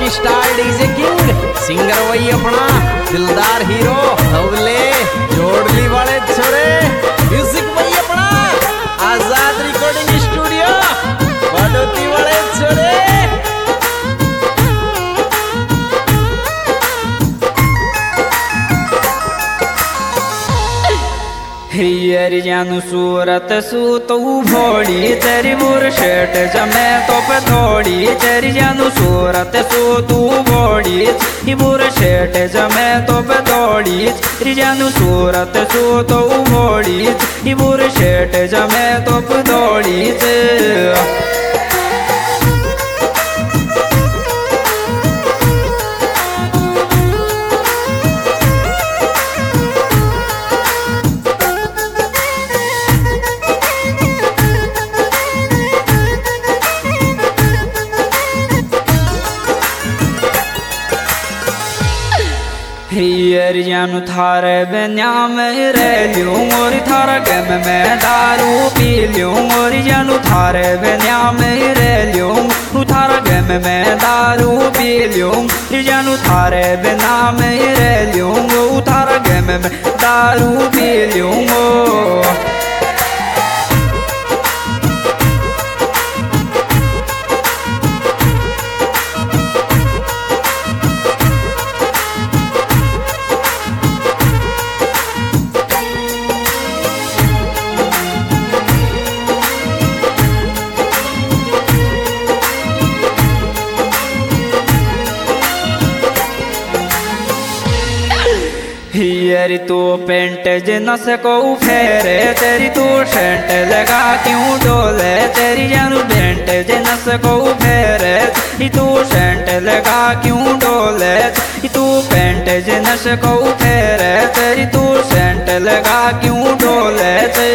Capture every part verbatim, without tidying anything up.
Star DJ king singer वही अपना दिलदार हीरो हवले जोड़ली वाले छोरे म्यूजिक वही अपना आजाद रिकॉर्डिंग स्टूडियो बड़ोती वाले छोरे। हियर जानू सूरत सू तो भोड़ी तेरी बुरशेट जमे तो पे थोड़ी तेरी जानू सूरत सू तू भोड़ी ही बुरशेट जमे तो पे थोड़ी तेरी जानू सूरत सू तो भोड़ी ही बुरशेट जमे तो पे थोड़ी। हियर जानू थारे बन्या में रह लूँ और थारा गम में दारू पी लूँ और जानू थारे बन्या में रह लूँ थारा गम में दारू पी लूँ जानू थारे बिना में रह लूँ थारा गम में दारू पी लूँ। हियर तू पेंट जिन सको फेरे तेरी तू सेंट लगा क्यों डोले तेरी जानू पेंट जिन सको फेरे तू सेंट लगा क्यों डोले तू पेंट जिन सको फेरे तेरी तू सेंट लगा क्यों डोले।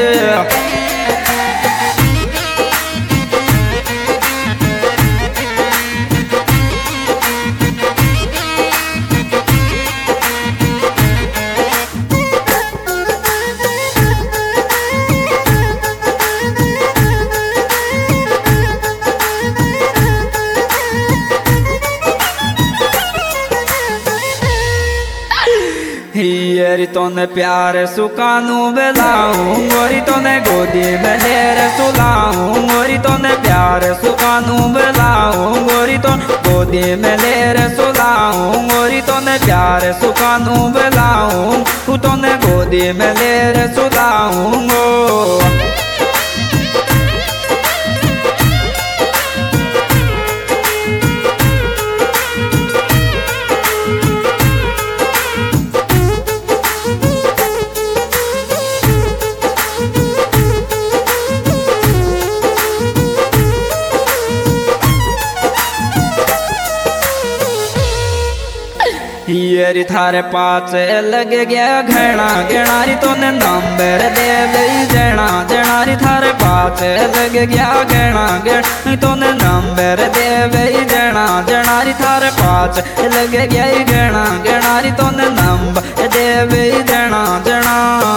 हियर तोने प्यार सुकानू बेलाऊं गोरी तोने गोदी में लेर सुलाऊं गोरी तोने प्यार सुकानू बेलाऊं गोरी तो गोदी में लेर सुलाऊं गोरी तोने प्यार सुकानू बेलाऊं तोने गोदी में लेर सुलाऊं गो। हियर थारे पास लग गया घना गणारी तोने नंबर दे लई जना जनारी थारे पास लग गया घना गणारी तोने नंबर दे लई जना जनारी थारे पास लग गया घना गणारी तोने नंबर दे लई जना जना।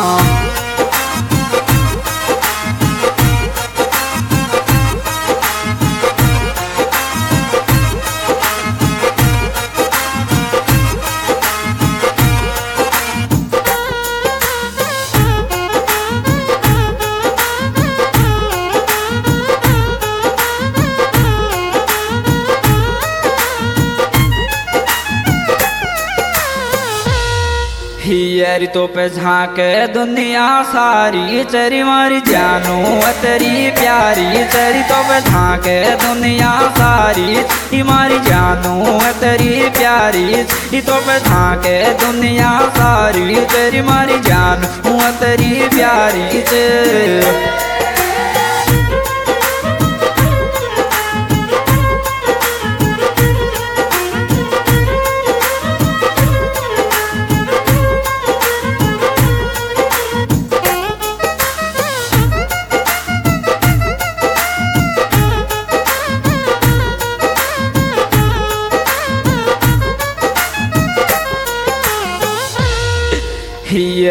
हियर तो पे झाके दुनिया सारी चरी मारी जानू तेरी प्यारी चरी तो पे झाके दुनिया सारी मारी जानू तेरी प्यारी तो पे झाके दुनिया सारी तेरी मारी जानू तेरी प्यारी च।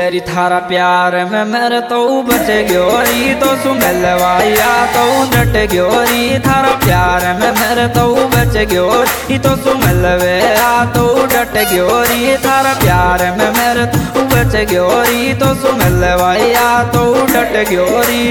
हियरी थारा प्यार में मेरे तो बच ग्योरी तो सुमिलवाया तो डट ग्योरी थारा प्यार में मेरे तो बच ग्योरी तो सुमिलवे आ तो डट ग्योरी थारा प्यार में मेरे तो बच ग्योरी तो सुमिलवाया तो डट ग्योरी।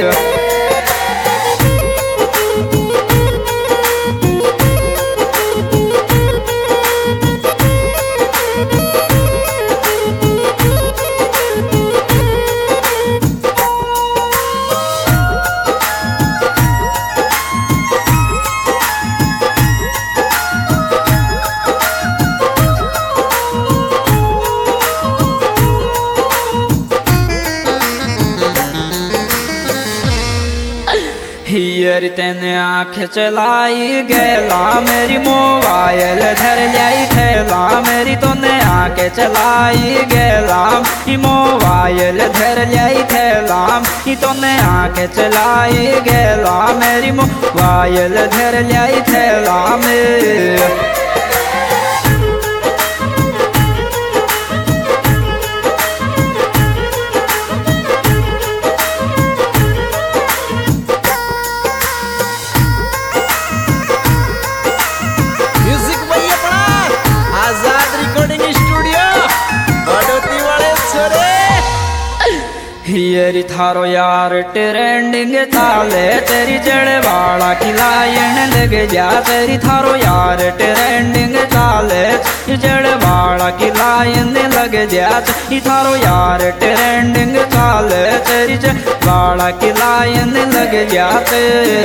हियर तेने आँख चलाई गेला मेरी मोबाइल धर लाई थैला मेरी तोने आँख चलाई गेला मोबाइल धर लाई थैला तोने आँख चलाई गेला मेरी मोबाइल धर लाई थैला में। हियरी थारो यार ट्रेंडिंग चाले तेरी जड़ वाला खिलायन लग जा तेरी थारो यार ट्रेंडिंग चाले जड़ वाला खिलायन लग जा थारो यार ट्रेंडिंग चाले तेरी जड़ वाला खिलायन लग जाते।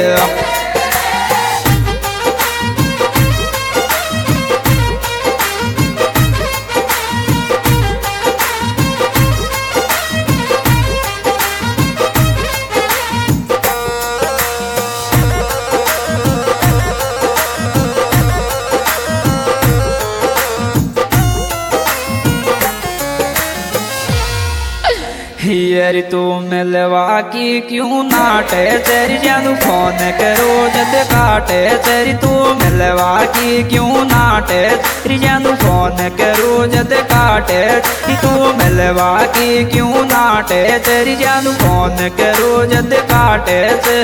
हियर तू मिलवा की क्यों नाटे तेरी जानू फोन करो जद काटे तेरी तू मिलवा की क्यों नाटे तेरी जानू फोन करो जद काटे तू मिलवा की क्यों नाटे तेरी जानू फोन करो जद काटे।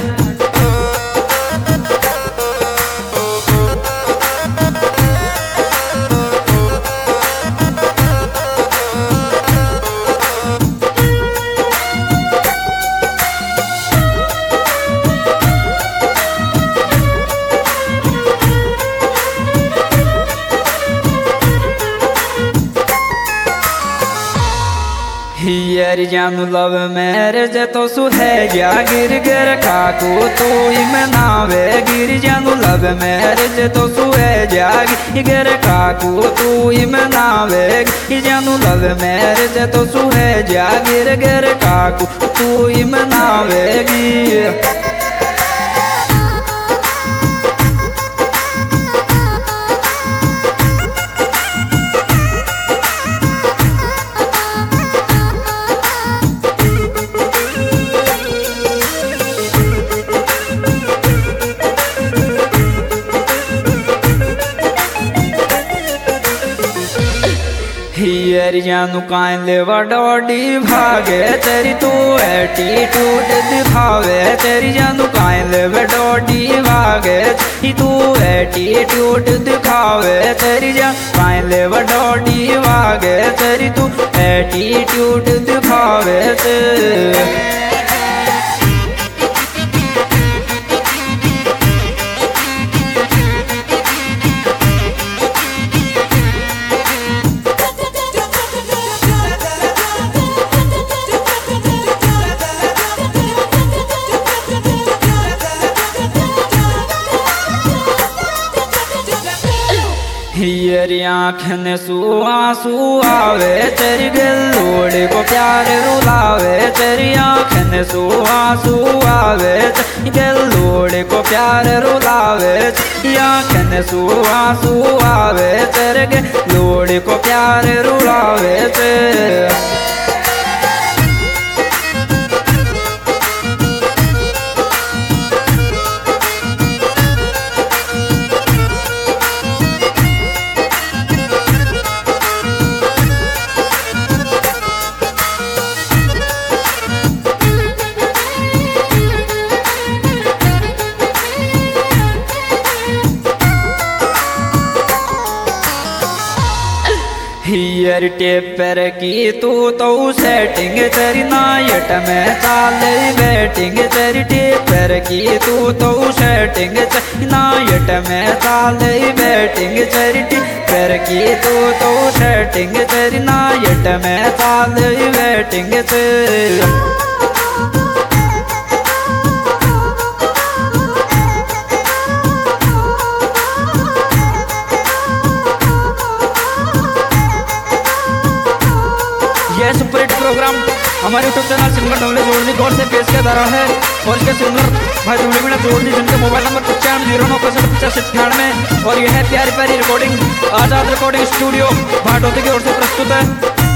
हियर जानू लव मैरिज तो सुहे जा गिर गिर काकू तू ही मनावे गिर जानू लव मैरिज तो सुहे जा गिर काकू तू ही मनावे जानू लव मैरिज तो सुहे जा गिर गिर काकू तू ही मनावेगी। हियर जानू कान लेवा डॉडी भागे तेरी तू एटीट्यूड दिखावे तेरी जानू कान लेवा डॉडी भागे तू एटीट्यूड दिखावे तेरी जान कान लेवा डॉडी भागे तेरी तू एटीट्यूड दिखावे ते। हियर आँखन सु आंसू आवे तेरी गलोड़े को प्यार रुलावे तेरी आँखन सु आंसू आवे तेरी गलोड़े को प्यार रुलावे आँखन सु आंसू आवे तेरे गलोड़े को प्यार रुलावे ते। पियर टेपर की तू तो सेटिंग तेरी नाइट में चाल बैटिंग तेरी टेपर की तू तो सेटिंग नाइट में चाल बैटिंग तेरी टेपर की तू तो सेटिंग तेरी नाइट में चाल बैटिंग तेरी यह सुपर हिट प्रोग्राम हमारे यूट्यूब चैनल सिंगर ढोले जोड़नी गौर से पेश किया जा रहा है और इसके सिंगर भाई ढोले मीणा जोड़नी जिनके मोबाइल नंबर पचानवे जीरो नौ पैंसठ पचास अट्ठानवे और यह है प्यारी प्यारी recording Azad recording studio Bhatoti की ओर से प्रस्तुत है।